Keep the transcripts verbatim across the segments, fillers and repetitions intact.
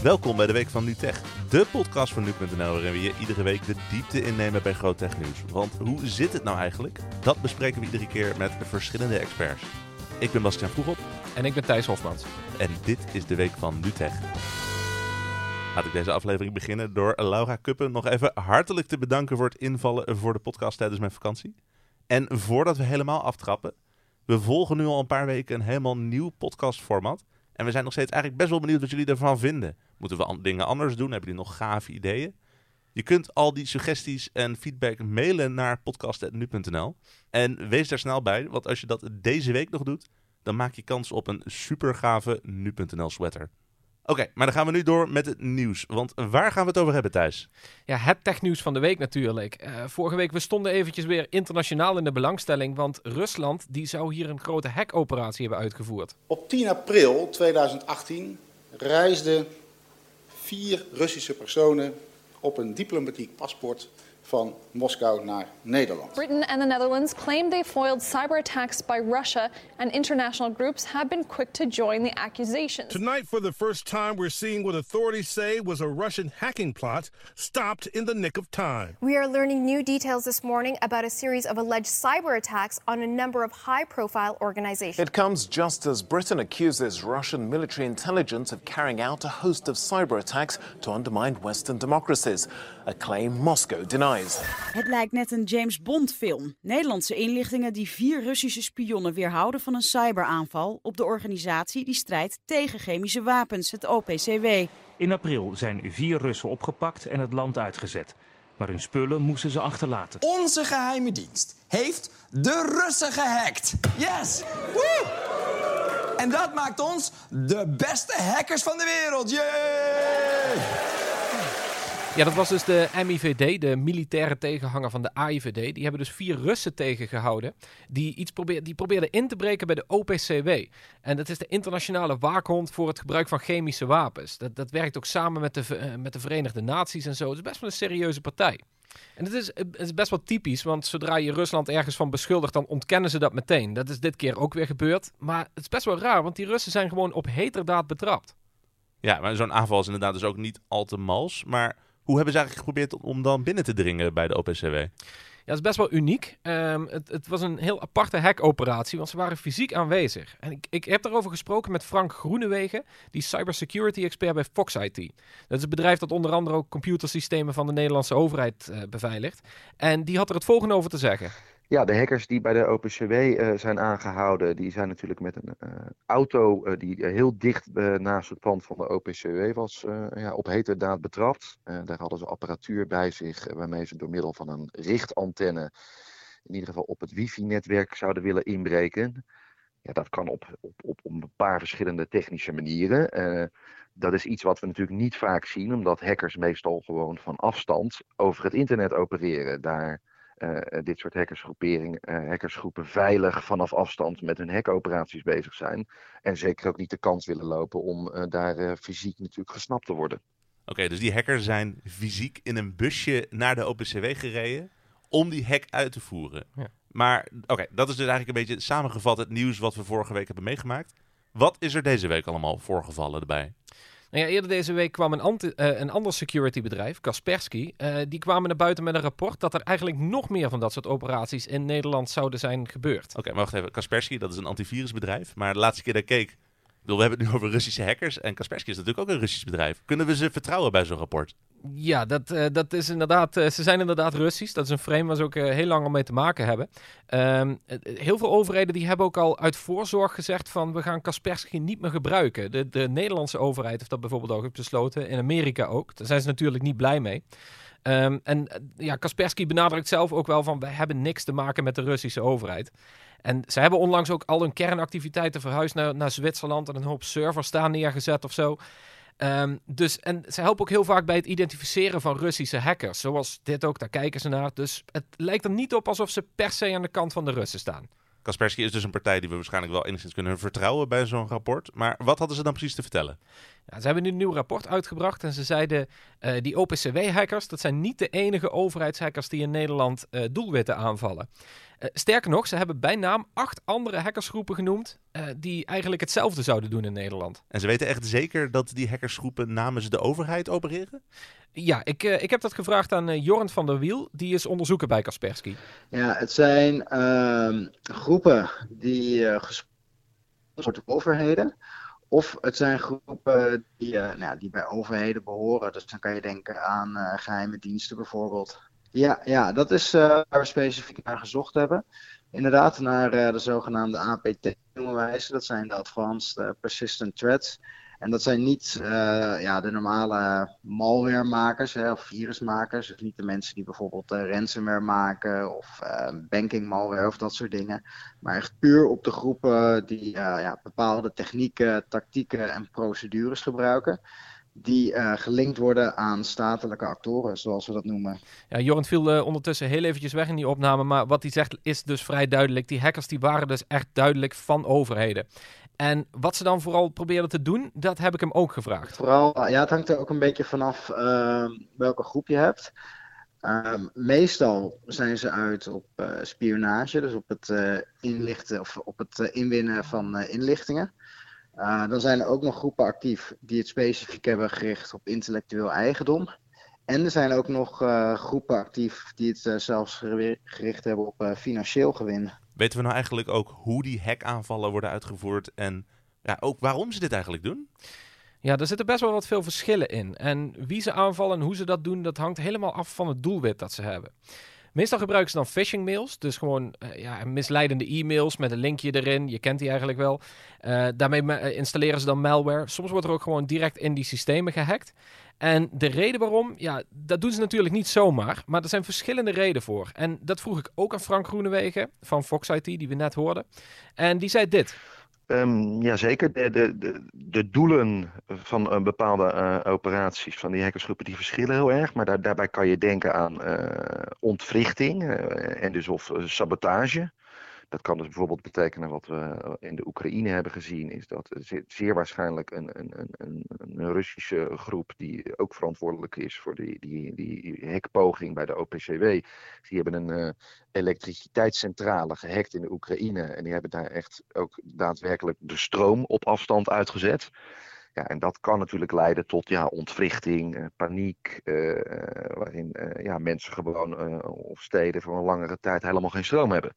Welkom bij de Week van NuTech, de podcast van nu punt n l, waarin we je iedere week de diepte innemen bij groot technieuws. Want hoe zit het nou eigenlijk? Dat bespreken we iedere keer met verschillende experts. Ik ben Bastiaan Vroegop. En ik ben Thijs Hofmans. En dit is de Week van NuTech. Laat ik deze aflevering beginnen door Laura Kuppen nog even hartelijk te bedanken voor het invallen voor de podcast tijdens mijn vakantie. En voordat we helemaal aftrappen, we volgen nu al een paar weken een helemaal nieuw podcastformat. En we zijn nog steeds eigenlijk best wel benieuwd wat jullie ervan vinden. Moeten we an- dingen anders doen? Hebben jullie nog gave ideeën? Je kunt al die suggesties en feedback mailen naar podcast punt nu punt n l. En wees daar snel bij, want als je dat deze week nog doet, dan maak je kans op een super gave nu punt n l sweater. Oké, okay, maar dan gaan we nu door met het nieuws. Want waar gaan we het over hebben, Thijs? Ja, het technieuws van de week natuurlijk. Uh, vorige week, we stonden eventjes weer internationaal in de belangstelling, want Rusland die zou hier een grote hackoperatie hebben uitgevoerd. Op tien april tweeduizend achttien reisden vier Russische personen op een diplomatiek paspoort van Moskou naar Nederland. Britain and the Netherlands claim they foiled cyber attacks by Russia, and international groups have been quick to join the accusations. Tonight, for the first time, we're seeing what authorities say was a Russian hacking plot stopped in the nick of time. We are learning new details this morning about a series of alleged cyber attacks on a number of high-profile organizations. It comes just as Britain accuses Russian military intelligence of carrying out a host of cyber attacks to undermine Western democracies, a claim Moscow denies. Het lijkt net een James Bond film. Nederlandse inlichtingen die vier Russische spionnen weerhouden van een cyberaanval op de organisatie die strijdt tegen chemische wapens, het O P C W. In april zijn vier Russen opgepakt en het land uitgezet. Maar hun spullen moesten ze achterlaten. Onze geheime dienst heeft de Russen gehackt. Yes! Woe! En dat maakt ons de beste hackers van de wereld. Yay! Ja, dat was dus de M I V D, de militaire tegenhanger van de A I V D. Die hebben dus vier Russen tegengehouden die iets probeer, die probeerden in te breken bij de O P C W. En dat is de internationale waakhond voor het gebruik van chemische wapens. Dat, dat werkt ook samen met de, uh, met de Verenigde Naties en zo. Het is best wel een serieuze partij. En het is, het is best wel typisch, want zodra je Rusland ergens van beschuldigt, dan ontkennen ze dat meteen. Dat is dit keer ook weer gebeurd. Maar het is best wel raar, want die Russen zijn gewoon op heterdaad betrapt. Ja, maar zo'n aanval is inderdaad dus ook niet al te mals, maar hoe hebben ze eigenlijk geprobeerd om dan binnen te dringen bij de O P C W? Ja, dat is best wel uniek. Um, het, het was een heel aparte hackoperatie, want ze waren fysiek aanwezig. En ik, ik heb daarover gesproken met Frank Groenewegen, die cybersecurity expert bij Fox I T. Dat is een bedrijf dat onder andere ook computersystemen van de Nederlandse overheid uh, beveiligt. En die had er het volgende over te zeggen. Ja, de hackers die bij de O P C W uh, zijn aangehouden, die zijn natuurlijk met een uh, auto uh, die uh, heel dicht uh, naast het pand van de O P C W was, uh, ja, op heterdaad betrapt. Uh, daar hadden ze apparatuur bij zich, uh, waarmee ze door middel van een richtantenne in ieder geval op het wifi-netwerk zouden willen inbreken. Ja, dat kan op, op, op, op een paar verschillende technische manieren. Uh, dat is iets wat we natuurlijk niet vaak zien, omdat hackers meestal gewoon van afstand over het internet opereren. Daar Uh, dit soort hackersgroeperingen, uh, hackersgroepen veilig vanaf afstand met hun hackoperaties bezig zijn. En zeker ook niet de kans willen lopen om uh, daar uh, fysiek natuurlijk gesnapt te worden. Oké, okay, dus die hackers zijn fysiek in een busje naar de O P C W gereden om die hack uit te voeren. Ja. Maar oké, okay, dat is dus eigenlijk een beetje samengevat het nieuws wat we vorige week hebben meegemaakt. Wat is er deze week allemaal voorgevallen erbij? Nou ja, eerder deze week kwam een, anti, uh, een ander securitybedrijf, Kaspersky, uh, die kwamen naar buiten met een rapport dat er eigenlijk nog meer van dat soort operaties in Nederland zouden zijn gebeurd. Oké, okay, maar wacht even. Kaspersky, dat is een antivirusbedrijf, maar de laatste keer dat ik keek, ik bedoel, we hebben het nu over Russische hackers en Kaspersky is natuurlijk ook een Russisch bedrijf. Kunnen we ze vertrouwen bij zo'n rapport? Ja, dat, uh, dat is inderdaad, uh, ze zijn inderdaad Russisch. Dat is een frame waar ze ook uh, heel lang al mee te maken hebben. Um, heel veel overheden die hebben ook al uit voorzorg gezegd van we gaan Kaspersky niet meer gebruiken. De, de Nederlandse overheid heeft dat bijvoorbeeld ook besloten. In Amerika ook. Daar zijn ze natuurlijk niet blij mee. Um, en uh, ja, Kaspersky benadrukt zelf ook wel van wij hebben niks te maken met de Russische overheid. En ze hebben onlangs ook al hun kernactiviteiten verhuisd naar, naar Zwitserland en een hoop servers daar neergezet of zo. Um, dus, en ze helpen ook heel vaak bij het identificeren van Russische hackers. Zoals dit ook, daar kijken ze naar. Dus het lijkt er niet op alsof ze per se aan de kant van de Russen staan. Kaspersky is dus een partij die we waarschijnlijk wel enigszins kunnen vertrouwen bij zo'n rapport. Maar wat hadden ze dan precies te vertellen? Ja, ze hebben nu een nieuw rapport uitgebracht en ze zeiden, uh, die O P C W-hackers, dat zijn niet de enige overheidshackers die in Nederland uh, doelwitten aanvallen. Uh, sterker nog, ze hebben bij naam acht andere hackersgroepen genoemd uh, die eigenlijk hetzelfde zouden doen in Nederland. En ze weten echt zeker dat die hackersgroepen namens de overheid opereren? Ja, ik, uh, ik heb dat gevraagd aan uh, Jorn van der Wiel, die is onderzoeker bij Kaspersky. Ja, het zijn uh, groepen die uh, gesproken worden door overheden. Of het zijn groepen die, uh, nou, die bij overheden behoren. Dus dan kan je denken aan uh, geheime diensten bijvoorbeeld. Ja, ja, dat is uh, waar we specifiek naar gezocht hebben. Inderdaad, naar uh, de zogenaamde A P T noemen wij ze. Dat zijn de Advanced uh, Persistent Threats. En dat zijn niet uh, ja, de normale malwaremakers hè, of virusmakers. Dus niet de mensen die bijvoorbeeld uh, ransomware maken of uh, banking malware of dat soort dingen. Maar echt puur op de groepen die uh, ja, bepaalde technieken, tactieken en procedures gebruiken. Die uh, gelinkt worden aan statelijke actoren, zoals we dat noemen. Ja, Jorn viel uh, ondertussen heel eventjes weg in die opname. Maar wat hij zegt is dus vrij duidelijk. Die hackers die waren dus echt duidelijk van overheden. En wat ze dan vooral probeerden te doen, dat heb ik hem ook gevraagd. Vooral, ja, het hangt er ook een beetje vanaf uh, welke groep je hebt. Uh, meestal zijn ze uit op uh, spionage, dus op het uh, inlichten of op het uh, inwinnen van uh, inlichtingen. Uh, dan zijn er ook nog groepen actief die het specifiek hebben gericht op intellectueel eigendom. En er zijn ook nog uh, groepen actief die het uh, zelfs gericht hebben op uh, financieel gewin. Weten we nou eigenlijk ook hoe die hackaanvallen worden uitgevoerd en ja, ook waarom ze dit eigenlijk doen? Ja, er zitten best wel wat veel verschillen in. En wie ze aanvallen en hoe ze dat doen, dat hangt helemaal af van het doelwit dat ze hebben. Meestal gebruiken ze dan phishing mails, dus gewoon uh, ja, misleidende e-mails met een linkje erin. Je kent die eigenlijk wel. Uh, daarmee ma- installeren ze dan malware. Soms wordt er ook gewoon direct in die systemen gehackt. En de reden waarom, ja, dat doen ze natuurlijk niet zomaar, maar er zijn verschillende redenen voor. En dat vroeg ik ook aan Frank Groenewegen van Fox I T, die we net hoorden. En die zei dit. Um, Jazeker, de, de, de, de doelen van uh, bepaalde uh, operaties van die hackersgroepen die verschillen heel erg. Maar daar, daarbij kan je denken aan uh, ontwrichting uh, en dus of uh, sabotage. Dat kan dus bijvoorbeeld betekenen wat we in de Oekraïne hebben gezien, is dat zeer waarschijnlijk een, een, een, een Russische groep die ook verantwoordelijk is voor die, die, die hackpoging bij de O P C W. Die hebben een uh, elektriciteitscentrale gehackt in de Oekraïne en die hebben daar echt ook daadwerkelijk de stroom op afstand uitgezet. Ja, en dat kan natuurlijk leiden tot ja, ontwrichting, uh, paniek, uh, waarin uh, ja, mensen gewoon uh, of steden voor een langere tijd helemaal geen stroom hebben.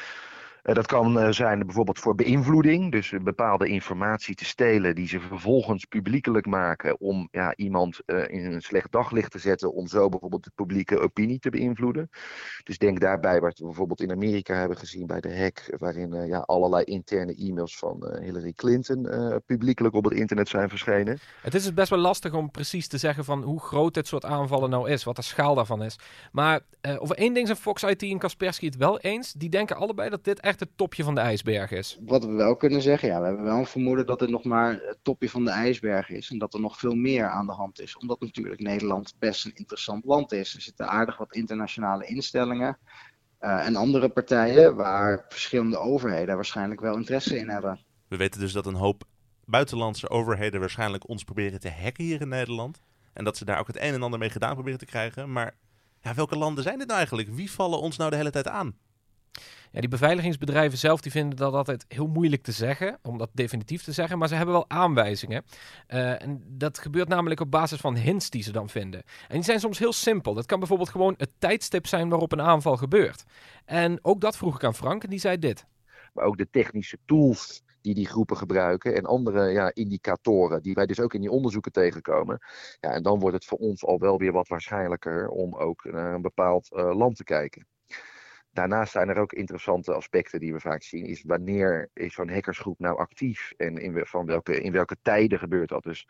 Uh, dat kan uh, zijn bijvoorbeeld voor beïnvloeding, dus uh, bepaalde informatie te stelen die ze vervolgens publiekelijk maken om ja, iemand uh, in een slecht daglicht te zetten om zo bijvoorbeeld de publieke opinie te beïnvloeden. Dus denk daarbij wat we bijvoorbeeld in Amerika hebben gezien bij de hack, waarin uh, ja, allerlei interne e-mails van uh, Hillary Clinton uh, publiekelijk op het internet zijn verschenen. Het is dus best wel lastig om precies te zeggen van hoe groot dit soort aanvallen nou is, wat de schaal daarvan is. Maar uh, over één ding zijn Fox I T en Kaspersky het wel eens. Die denken allebei dat dit echt het topje van de ijsberg is. Wat we wel kunnen zeggen, ja, we hebben wel een vermoeden dat het nog maar het topje van de ijsberg is. En dat er nog veel meer aan de hand is. Omdat natuurlijk Nederland best een interessant land is. Er zitten aardig wat internationale instellingen uh, en andere partijen waar verschillende overheden waarschijnlijk wel interesse in hebben. We weten dus dat een hoop buitenlandse overheden waarschijnlijk ons proberen te hacken hier in Nederland. En dat ze daar ook het een en ander mee gedaan proberen te krijgen. Maar ja, welke landen zijn dit nou eigenlijk? Wie vallen ons nou de hele tijd aan? Ja, die beveiligingsbedrijven zelf die vinden dat altijd heel moeilijk te zeggen, om dat definitief te zeggen, maar ze hebben wel aanwijzingen. Uh, en dat gebeurt namelijk op basis van hints die ze dan vinden. En die zijn soms heel simpel. Dat kan bijvoorbeeld gewoon het tijdstip zijn waarop een aanval gebeurt. En ook dat vroeg ik aan Frank en die zei dit. Maar ook de technische tools die die groepen gebruiken en andere ja, indicatoren die wij dus ook in die onderzoeken tegenkomen. Ja, en dan wordt het voor ons al wel weer wat waarschijnlijker om ook naar een bepaald uh, land te kijken. Daarnaast zijn er ook interessante aspecten die we vaak zien, is wanneer is zo'n hackersgroep nou actief en in, van welke, in welke tijden gebeurt dat. Dus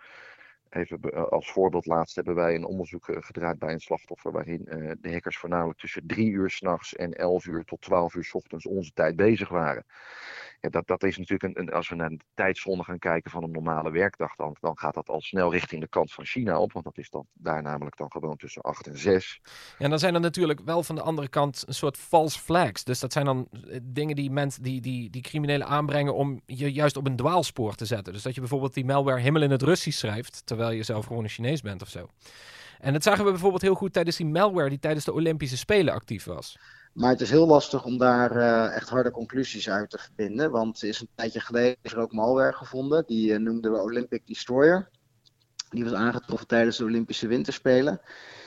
even als voorbeeld laatst hebben wij een onderzoek gedraaid bij een slachtoffer waarin uh, de hackers voornamelijk tussen drie uur 's nachts en elf uur tot twaalf uur 's ochtends onze tijd bezig waren. Ja, dat, dat is natuurlijk, een, een, als we naar de tijdzone gaan kijken van een normale werkdag, dan, dan gaat dat al snel richting de kant van China op. Want dat is dan daar namelijk dan gewoon tussen acht en zes. Ja, en dan zijn er natuurlijk wel van de andere kant een soort false flags. Dus dat zijn dan dingen die mensen, die, die, die criminelen aanbrengen om je juist op een dwaalspoor te zetten. Dus dat je bijvoorbeeld die malware helemaal in het Russisch schrijft, terwijl je zelf gewoon een Chinees bent of zo. En dat zagen we bijvoorbeeld heel goed tijdens die malware die tijdens de Olympische Spelen actief was. Maar het is heel lastig om daar uh, echt harde conclusies uit te verbinden. Want er is een tijdje geleden is er ook malware gevonden. Die uh, noemden we Olympic Destroyer. Die was aangetroffen tijdens de Olympische Winterspelen.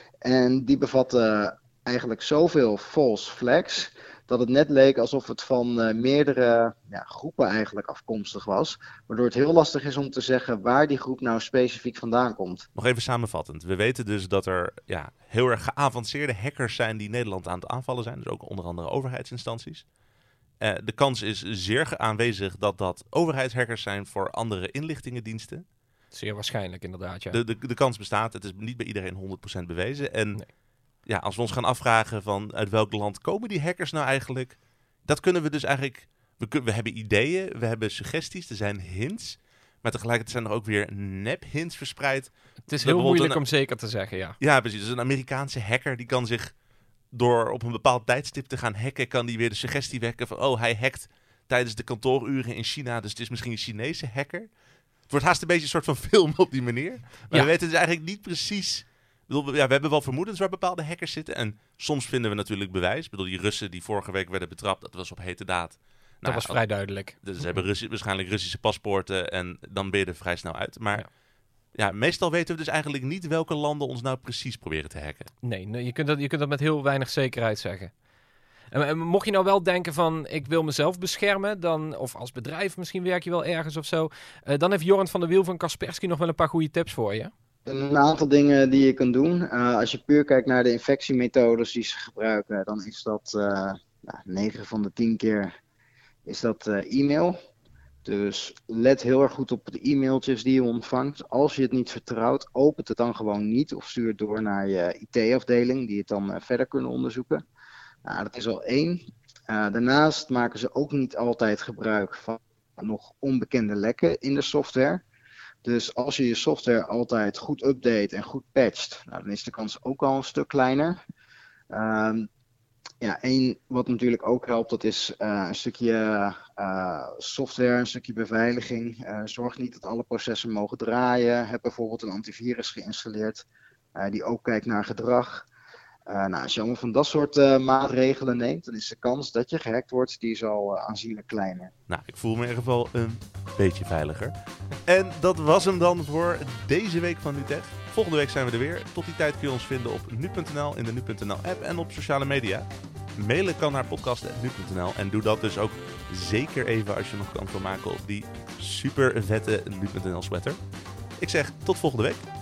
En die bevatte uh, eigenlijk zoveel false flags, dat het net leek alsof het van uh, meerdere ja, groepen eigenlijk afkomstig was. Waardoor het heel lastig is om te zeggen waar die groep nou specifiek vandaan komt. Nog even samenvattend. We weten dus dat er ja, heel erg geavanceerde hackers zijn die Nederland aan het aanvallen zijn. Dus ook onder andere overheidsinstanties. Uh, de kans is zeer aanwezig dat dat overheidshackers zijn voor andere inlichtingendiensten. Zeer waarschijnlijk inderdaad, ja. De, de, de kans bestaat. Het is niet bij iedereen honderd procent bewezen. En nee. ja, als we ons gaan afvragen van uit welk land komen die hackers nou eigenlijk, dat kunnen we dus eigenlijk. We, we hebben ideeën, we hebben suggesties, er zijn hints. Maar tegelijkertijd zijn er ook weer nep-hints verspreid. Het is heel moeilijk een, om zeker te zeggen, ja. Ja, precies. Dus een Amerikaanse hacker die kan zich door op een bepaald tijdstip te gaan hacken, kan die weer de suggestie wekken van, oh, hij hackt tijdens de kantooruren in China, dus het is misschien een Chinese hacker. Het wordt haast een beetje een soort van film op die manier. Maar ja. we weten dus eigenlijk niet precies. Ik bedoel, ja, we hebben wel vermoedens waar bepaalde hackers zitten. En soms vinden we natuurlijk bewijs. Ik bedoel, die Russen die vorige week werden betrapt, dat was op hete daad. Dat nou, was vrij duidelijk. Dus ze hebben Russi- waarschijnlijk Russische paspoorten en dan ben je er vrij snel uit. Maar ja. ja, meestal weten we dus eigenlijk niet welke landen ons nou precies proberen te hacken. Nee, nee je, kunt dat, je kunt dat met heel weinig zekerheid zeggen. En, en mocht je nou wel denken van, ik wil mezelf beschermen, dan, of als bedrijf misschien werk je wel ergens of zo, uh, dan heeft Jorn van der Wiel van Kaspersky nog wel een paar goede tips voor je. Een aantal dingen die je kunt doen. Uh, als je puur kijkt naar de infectiemethodes die ze gebruiken, dan is dat uh, nou, negen van de tien keer is dat uh, e-mail. Dus let heel erg goed op de e-mailtjes die je ontvangt. Als je het niet vertrouwt, opent het dan gewoon niet of stuur het door naar je I T-afdeling die het dan uh, verder kunnen onderzoeken. Nou, dat is al één. Uh, daarnaast maken ze ook niet altijd gebruik van nog onbekende lekken in de software. Dus als je je software altijd goed update en goed patcht, nou, dan is de kans ook al een stuk kleiner. Um, ja, één wat natuurlijk ook helpt, dat is uh, een stukje uh, software, een stukje beveiliging. Uh, zorg niet dat alle processen mogen draaien. Heb bijvoorbeeld een antivirus geïnstalleerd uh, die ook kijkt naar gedrag. Uh, nou, als je allemaal van dat soort uh, maatregelen neemt, dan is de kans dat je gehackt wordt, die is al uh, aanzienlijk kleiner. Nou, ik voel me in ieder geval een beetje veiliger. En dat was hem dan voor deze week van NuTech. Volgende week zijn we er weer. Tot die tijd kun je ons vinden op nu punt n l, in de nu punt n l app en op sociale media. Mailen kan naar podcast punt nu punt n l en doe dat dus ook zeker even als je nog kans wil maken op die super vette nu punt n l sweater. Ik zeg tot volgende week.